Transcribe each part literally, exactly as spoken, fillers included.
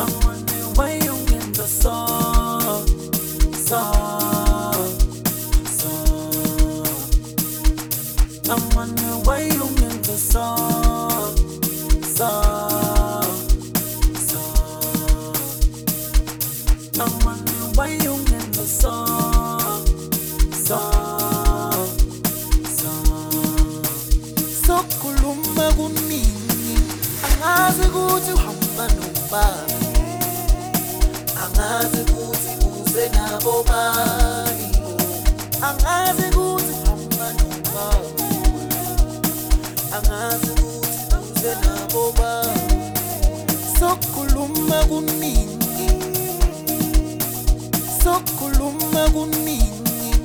Mangwane wayungenza so so so Mangwane wayungenza so so so Mangwane wayungenza so so so Sokhuluma kuningi angazi ukuthi uhamba nobani angazi ukuthi uze nabo bani angazi ukuthi uhamba nobani angazi ukuthi uze nabo bani Sokhuluma kuningi Sokhuluma kuningi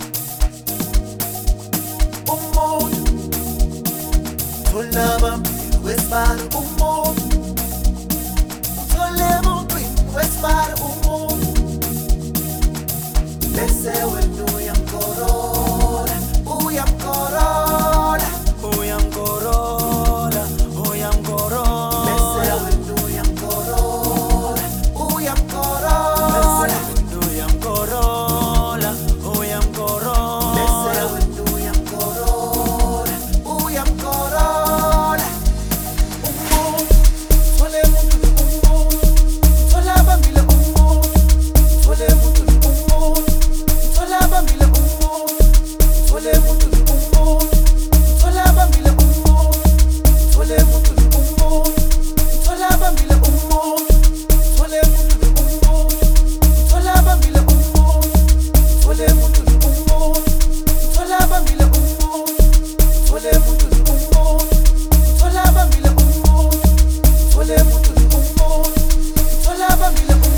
umuntu tholaba wesibali umuntu utholeba umuntu wesibali umuntu bese wena uyamkorola uyamkorola uyamkorola uyamkorola bese wena uyamkorola uyamkorola bese wena uyamkorola uyamkorola bese wena uyamkorola uyamkorola umuntu thole umuntu umuntu thola bambile umuntu thole umuntu umuntu thola bambile umuntu thole umuntu umuntu thola bambile umuntu thole umuntu umuntu thola bambile umuntu thole umuntu umuntu thola bambile umuntu thole umuntu umuntu thola bambile umuntu thole umuntu umuntu thola bambile umuntu thole umuntu umuntu thola bambile umuntu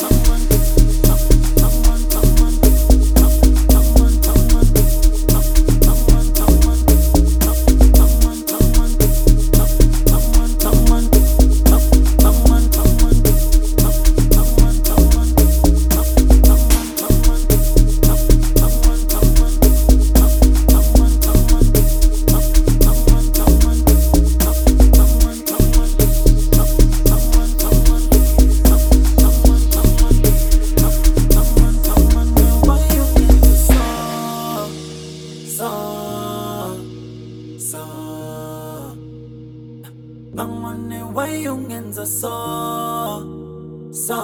Mangwane wayungenza so so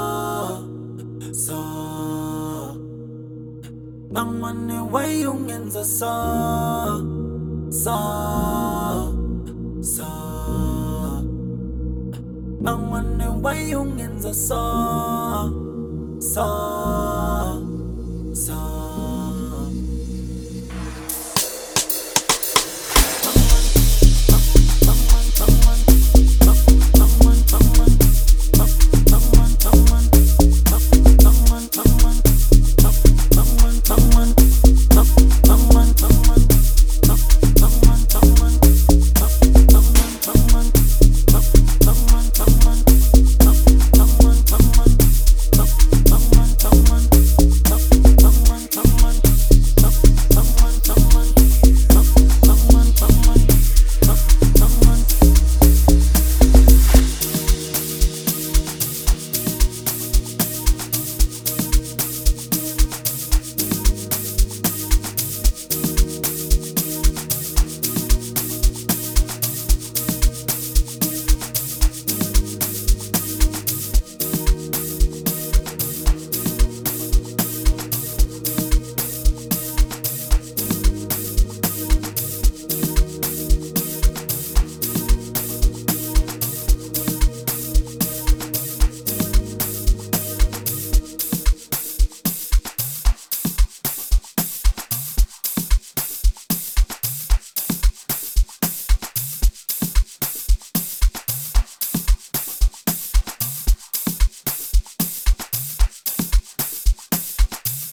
so Mangwane wayungenza so so so Mangwane wayungenza so so so